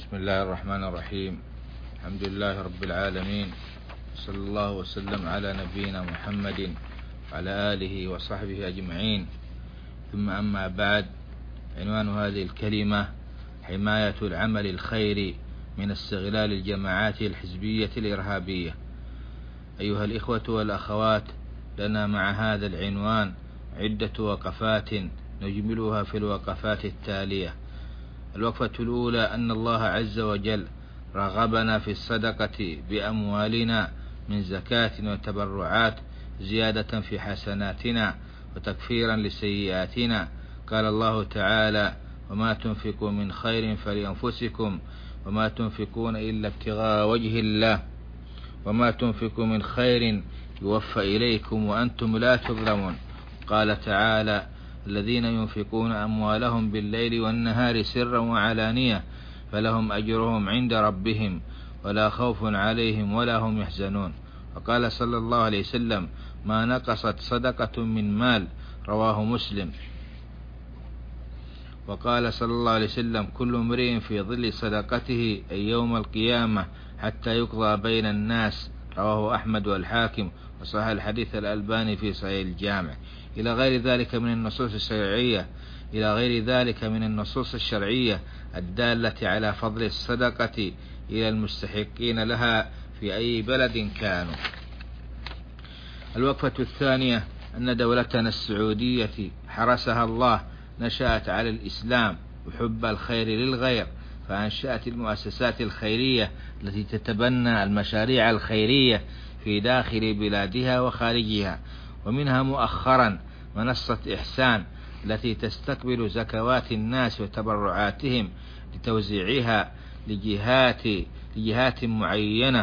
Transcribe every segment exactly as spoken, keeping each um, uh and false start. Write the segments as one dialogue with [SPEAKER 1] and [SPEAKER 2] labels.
[SPEAKER 1] بسم الله الرحمن الرحيم. الحمد لله رب العالمين، صلى الله وسلم على نبينا محمد وعلى آله وصحبه أجمعين، ثم أما بعد. عنوان هذه الكلمة: حماية العمل الخيري من استغلال الجماعات الحزبية الإرهابية. أيها الإخوة والأخوات، لنا مع هذا العنوان عدة وقفات نجملها في الوقفات التالية. الوقفة الأولى: أن الله عز وجل رغبنا في الصدقة بأموالنا من زكاة وتبرعات زيادة في حسناتنا وتكفيرا لسيئاتنا. قال الله تعالى: وما تنفقوا من خير فلأنفسكم وما تنفقون إلا ابتغاء وجه الله وما تنفقوا من خير يوفى إليكم وأنتم لا تظلمون. قال تعالى: الذين ينفقون أموالهم بالليل والنهار سرا وعلانية فلهم أجرهم عند ربهم ولا خوف عليهم ولا هم يحزنون. وقال صلى الله عليه وسلم: ما نقصت صدقة من مال. رواه مسلم. وقال صلى الله عليه وسلم: كل امرئ في ظل صدقته أي يوم القيامة حتى يقضى بين الناس. رواه أحمد والحاكم، وصحح الحديث الألباني في صحيح الجامع. إلى غير ذلك من النصوص الشرعية إلى غير ذلك من النصوص الشرعية الدالة على فضل الصدقة إلى المستحقين لها في أي بلد كانوا. الوقفة الثانية: أن دولتنا السعودية حرسها الله نشأت على الإسلام وحب الخير للغير، فأنشأت المؤسسات الخيرية التي تتبنى المشاريع الخيرية في داخل بلادها وخارجها، ومنها مؤخرا منصة إحسان التي تستقبل زكوات الناس وتبرعاتهم لتوزيعها لجهات لجهات معينة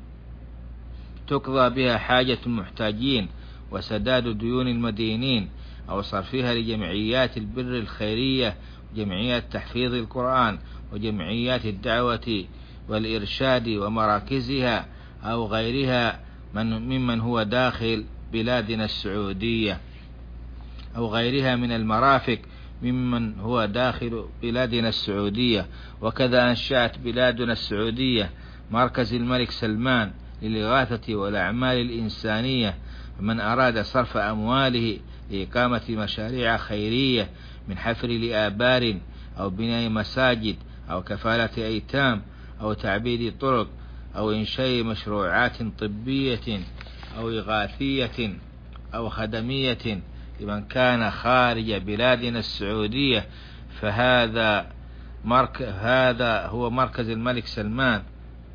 [SPEAKER 1] تقضى بها حاجة المحتاجين وسداد ديون المدينين، أو صرفها لجمعيات البر الخيرية وجمعيات تحفيظ القرآن وجمعيات الدعوة والإرشاد ومراكزها أو غيرها من ممن هو داخل بلادنا السعودية أو غيرها من المرافق ممن هو داخل بلادنا السعودية. وكذا أنشأت بلادنا السعودية مركز الملك سلمان للإغاثة والأعمال الإنسانية، فمن أراد صرف أمواله لإقامة مشاريع خيرية من حفر لآبار أو بناء مساجد أو كفالة أيتام أو تعبيد طرق أو إنشاء مشروعات طبية أو إغاثية أو خدمية لمن كان خارج بلادنا السعودية، فهذا مرك... هذا هو مركز الملك سلمان،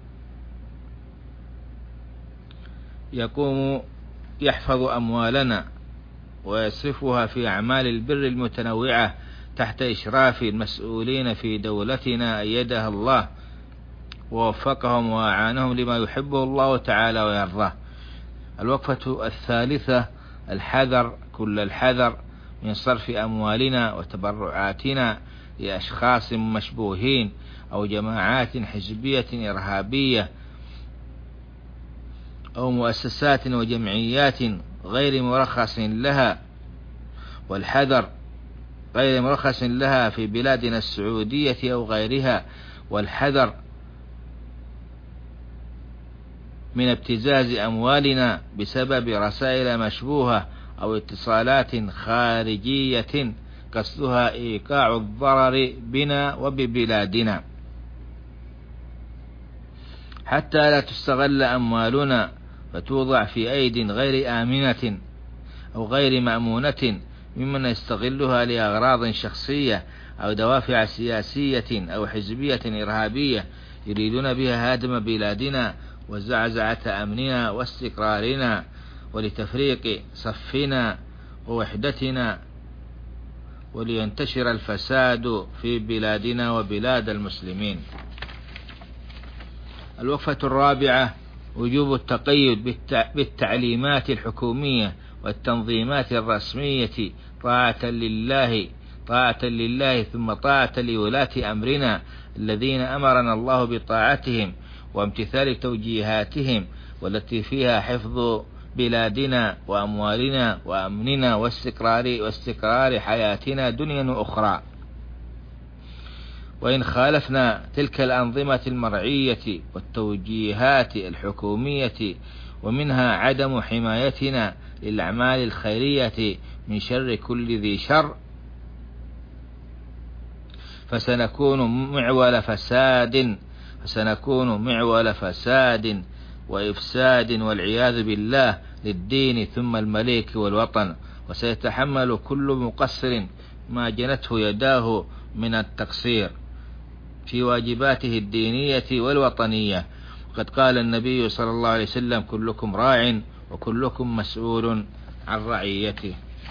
[SPEAKER 1] يقوم يحفظ أموالنا ويصرفها في أعمال البر المتنوعة تحت إشراف المسؤولين في دولتنا أيدها الله ووفقهم وأعانهم لما يحبه الله تعالى ويرضاه. الوقفة الثالثة: الحذر كل الحذر من صرف أموالنا وتبرعاتنا لأشخاص مشبوهين أو جماعات حزبية إرهابية أو مؤسسات وجمعيات غير مرخص لها والحذر غير مرخص لها في بلادنا السعودية أو غيرها، والحذر من ابتزاز أموالنا بسبب رسائل مشبوهة أو اتصالات خارجية قصدها إيقاع الضرر بنا وببلادنا، حتى لا تستغل أموالنا فتوضع في أيدي غير آمنة أو غير مأمونة ممن يستغلها لأغراض شخصية أو دوافع سياسية أو حزبية إرهابية يريدون بها هدم بلادنا وزعزعة أمننا واستقرارنا ولتفريق صفنا ووحدتنا ولينتشر الفساد في بلادنا وبلاد المسلمين. الوقفة الرابعة: وجوب التقيد بالتعليمات الحكومية والتنظيمات الرسمية طاعة لله طاعة لله ثم طاعة لولاة أمرنا الذين أمرنا الله بطاعتهم وامتثال توجيهاتهم، والتي فيها حفظ بلادنا وأموالنا وأمننا واستقرار واستقرار حياتنا دنيا وأخرى. وإن خالفنا تلك الأنظمة المرعية والتوجيهات الحكومية، ومنها عدم حمايتنا للأعمال الخيرية من شر كل ذي شر، فسنكون معول فساد فسنكون معول فساد وإفساد والعياذ بالله للدين ثم الملك والوطن، وسيتحمل كل مقصر ما جنته يداه من التقصير في واجباته الدينية والوطنية. وقد قال النبي صلى الله عليه وسلم: كلكم راع وكلكم مسؤول عن رعيته.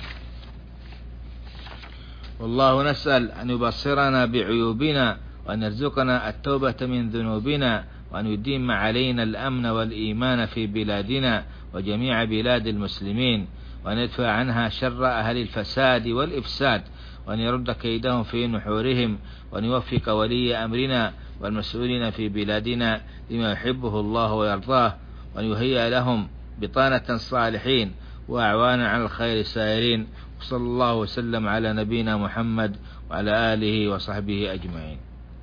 [SPEAKER 1] والله نسأل أن يبصرنا بعيوبنا، وأن يرزقنا التوبة من ذنوبنا، وأن يديم علينا الأمن والإيمان في بلادنا وجميع بلاد المسلمين، وأن يدفع عنها شر أهل الفساد والإفساد، وأن يرد كيدهم في نحورهم، وأن يوفق ولي أمرنا والمسؤولين في بلادنا لما يحبه الله ويرضاه، وأن يهيئ لهم بطانة صالحين وأعوانا على الخير سائرين. وصلى الله وسلم على نبينا محمد وعلى آله وصحبه أجمعين.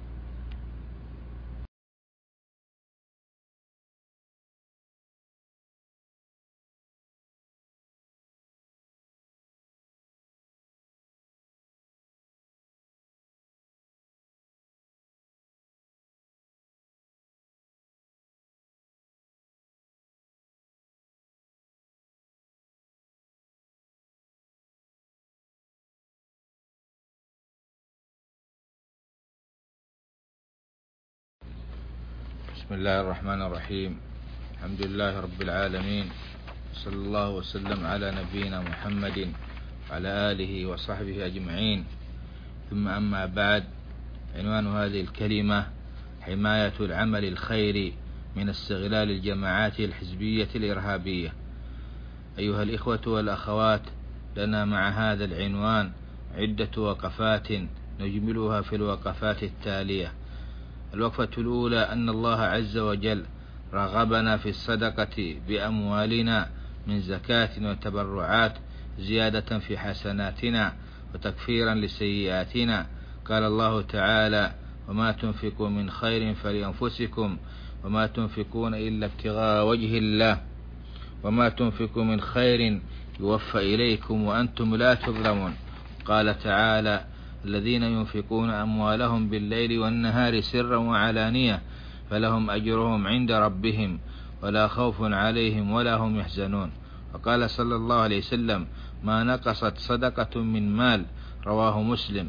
[SPEAKER 1] بسم الله الرحمن الرحيم. الحمد لله رب العالمين، صلى الله وسلم على نبينا محمد وعلى آله وصحبه أجمعين. ثم أما بعد، عنوان هذه الكلمة: حماية العمل الخيري من استغلال الجماعات الحزبية الإرهابية. أيها الإخوة والأخوات، لنا مع هذا العنوان عدة وقفات نجملها في الوقفات التالية. الوقفة الأولى: أن الله عز وجل رغبنا في الصدقة بأموالنا من زكاة وتبرعات زيادة في حسناتنا وتكفيرا لسيئاتنا. قال الله تعالى: وما تنفقوا من خير فلأنفسكم وما تنفقون إلا ابتغاء وجه الله وما تنفقوا من خير يوفى إليكم وأنتم لا تظلمون. قال تعالى: الذين ينفقون أموالهم بالليل والنهار سرا وعلانية فلهم أجرهم عند ربهم ولا خوف عليهم ولا هم يحزنون. وقال صلى الله عليه وسلم: ما نقصت صدقة من مال. رواه مسلم.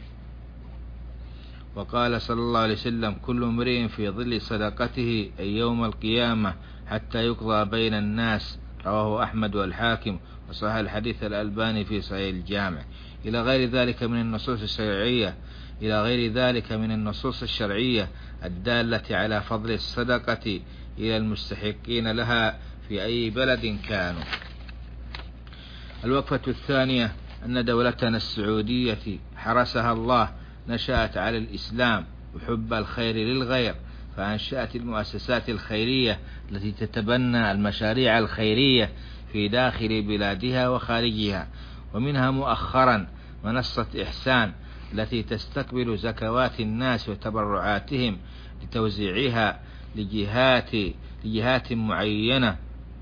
[SPEAKER 1] وقال صلى الله عليه وسلم: كل امرئ في ظل صدقته أي يوم القيامة حتى يقضى بين الناس. رواه أحمد والحاكم، وصحح الحديث الألباني في صحيح الجامع. إلى غير ذلك من النصوص الشرعية إلى غير ذلك من النصوص الشرعية الدالة على فضل الصدقة إلى المستحقين لها في أي بلد كانوا. الوقفة الثانية: أن دولتنا السعودية حرسها الله نشأت على الإسلام وحب الخير للغير، فأنشأت المؤسسات الخيرية التي تتبنى المشاريع الخيرية في داخل بلادها وخارجها، ومنها مؤخرا منصة إحسان التي تستقبل زكوات الناس وتبرعاتهم لتوزيعها لجهات لجهات معينة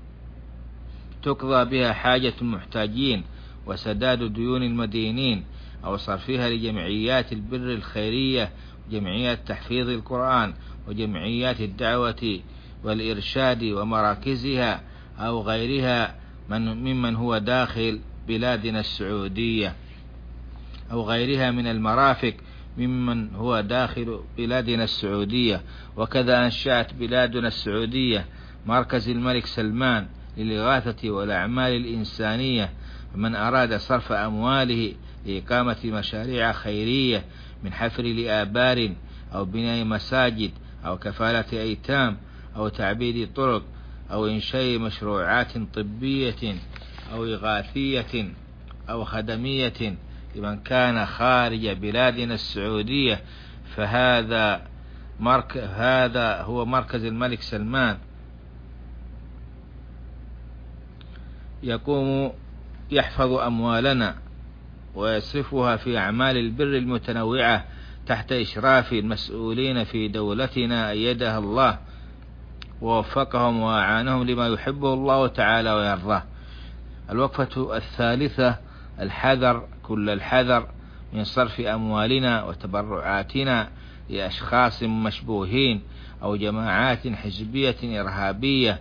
[SPEAKER 1] تقضى بها حاجة المحتاجين وسداد ديون المدينين، أو صرفها لجمعيات البر الخيرية وجمعيات تحفيظ القرآن وجمعيات الدعوة والإرشاد ومراكزها أو غيرها من ممن هو داخل بلادنا السعودية أو غيرها من المرافق ممن هو داخل بلادنا السعودية. وكذا أنشأت بلادنا السعودية مركز الملك سلمان للإغاثة والأعمال الإنسانية، فمن أراد صرف أمواله لإقامة مشاريع خيرية من حفر لآبار أو بناء مساجد أو كفالة أيتام أو تعبيد طرق أو إنشاء مشروعات طبية أو إغاثية أو خدمية لمن كان خارج بلادنا السعودية، فهذا مرك... هذا هو مركز الملك سلمان، يقوم يحفظ أموالنا ويصرفها في أعمال البر المتنوعة تحت إشراف المسؤولين في دولتنا أيدها الله ووفقهم وأعانهم لما يحبه الله تعالى ويرضاه. الوقفة الثالثة: الحذر كل الحذر من صرف أموالنا وتبرعاتنا لأشخاص مشبوهين أو جماعات حزبية إرهابية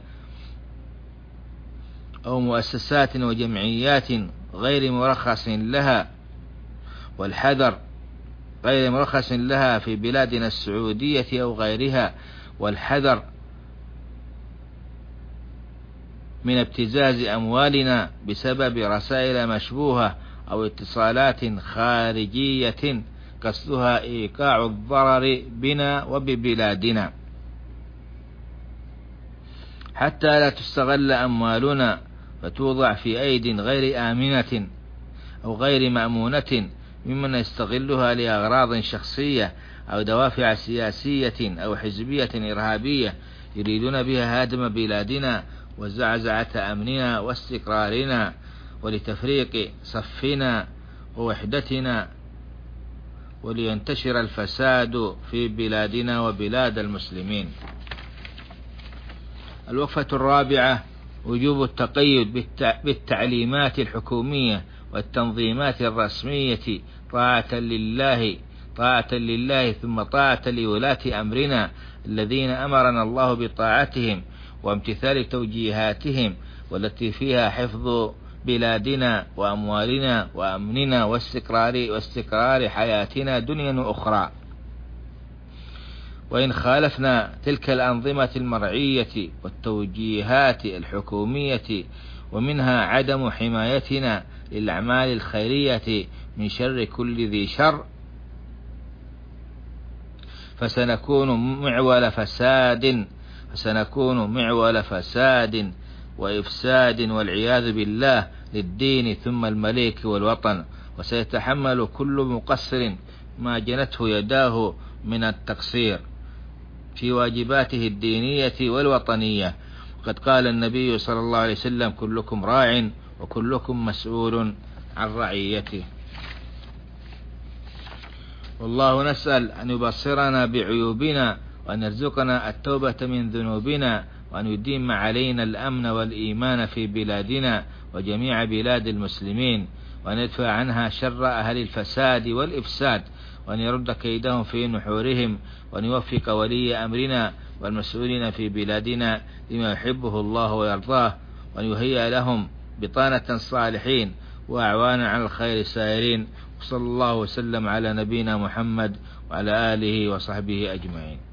[SPEAKER 1] أو مؤسسات وجمعيات غير مرخص لها، والحذر غير مرخص لها في بلادنا السعودية أو غيرها، والحذر من ابتزاز أموالنا بسبب رسائل مشبوهة أو اتصالات خارجية قصدها إيقاع الضرر بنا وببلادنا، حتى لا تستغل أموالنا فتوضع في أيدي غير آمنة أو غير مأمونة ممن يستغلها لأغراض شخصية أو دوافع سياسية أو حزبية إرهابية يريدون بها هدم بلادنا وزعزعة أمننا واستقرارنا ولتفريق صفنا ووحدتنا ولينتشر الفساد في بلادنا وبلاد المسلمين. الوقفة الرابعة: وجوب التقيد بالتعليمات الحكومية والتنظيمات الرسمية طاعة لله طاعة لله ثم طاعة لولاة أمرنا الذين أمرنا الله بطاعتهم وامتثال توجيهاتهم، والتي فيها حفظ بلادنا وأموالنا وأمننا واستقرار واستقرار حياتنا دنيا وأخرى. وإن خالفنا تلك الأنظمة المرعية والتوجيهات الحكومية ومنها عدم حمايتنا للأعمال الخيرية من شر كل ذي شر، فسنكون معول فساد فسنكون معول فساد وإفساد والعياذ بالله للدين ثم الملك والوطن، وسيتحمل كل مقصر ما جنته يداه من التقصير في واجباته الدينية والوطنية. وقد قال النبي صلى الله عليه وسلم: كلكم راع وكلكم مسؤول عن رعيته. والله نسأل أن يبصرنا بعيوبنا وأن يرزقنا التوبة من ذنوبنا وأن يديم علينا الأمن والإيمان في بلادنا وجميع بلاد المسلمين، وأن يدفع عنها شر أهل الفساد والإفساد، وأن يرد كيدهم في نحورهم، وأن يوفق ولي أمرنا والمسؤولين في بلادنا لما يحبه الله ويرضاه، وأن يهيئ لهم بطانة صالحين وأعوانا على الخير سائرين. وصلى الله وسلم على نبينا محمد وعلى آله وصحبه أجمعين.